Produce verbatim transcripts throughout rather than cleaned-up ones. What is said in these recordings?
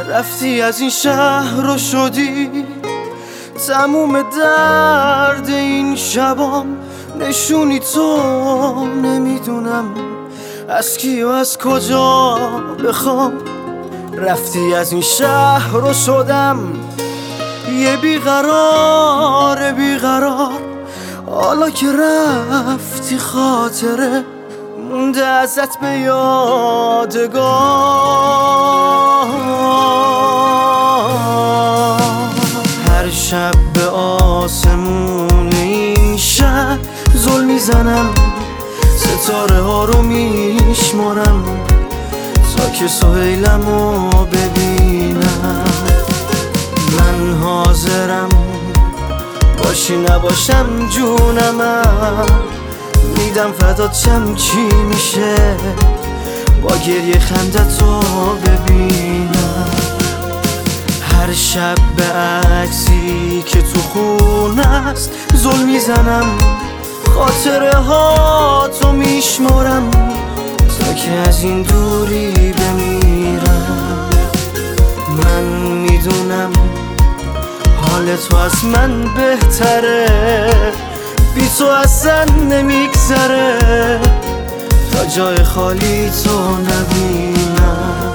رفتی از این شهر رو شدی تموم درد این شبام، نشونی تو نمیدونم از کی و از کجا بخوام. رفتی از این شهر رو شدم یه بیقرار بیقرار، حالا که رفتی خاطره مونده ازت به یادگار. هر شب به آسمون این شهر زل میزنم، ستاره ها رو میشمارم تا که سهیلمو ببینم. من حاضرم باشی نباشم جونمم، میدم فدات شم چی میشه با گریه خندتو ببینم. هر شب به عکسی که تو خونه است زل میزنم، خاطره ها تو میشمارم تا که از این دوری بمیرم. من میدونم حال تو از من بهتره، بی تو اصلا نمیگذره تا جای خالی تو نبینم.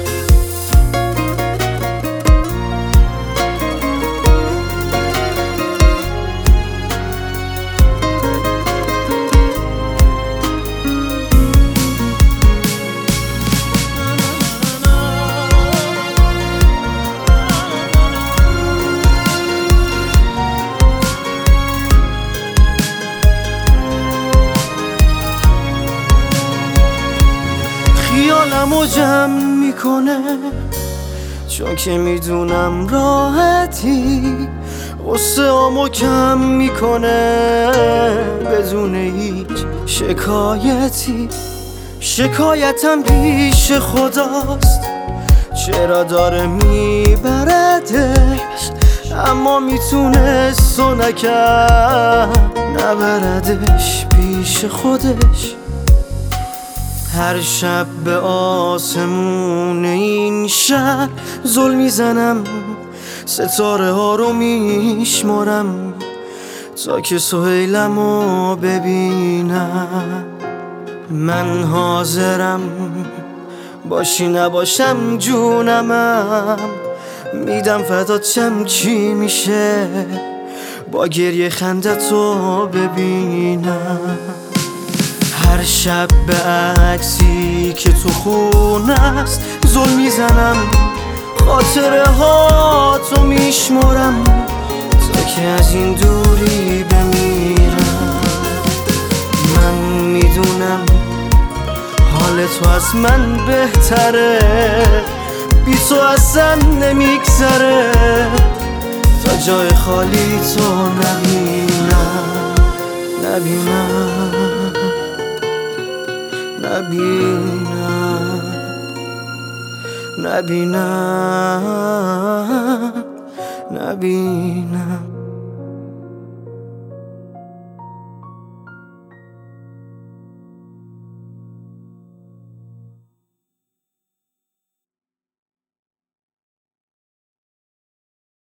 خیالمو جمع میکنه چون که میدونم راحتی، غصه آمو کم میکنه بدون هیچ شکایتی. شکایتم پیش خداست چرا داره میبردش، اما میتونست و نکرد نبردش پیش خودش. هر شب به آسمون این شهر زل میزنم، ستاره ها رو میشمارم تا که سهیلمو ببینم. من حاضرم باشی نباشم جونمم، میدم فدات شم چی میشه با گریه خندتو ببینم. هر شب به عکسی که تو خونه است زل میزنم، خاطره ها تو میشمارم تا که از این دوری بمیرم. من میدونم حال تو از من بهتره، بی تو اصلا نمیگذره تا جای خالی تو نبینم. نبینم نبینم نبینم نبینم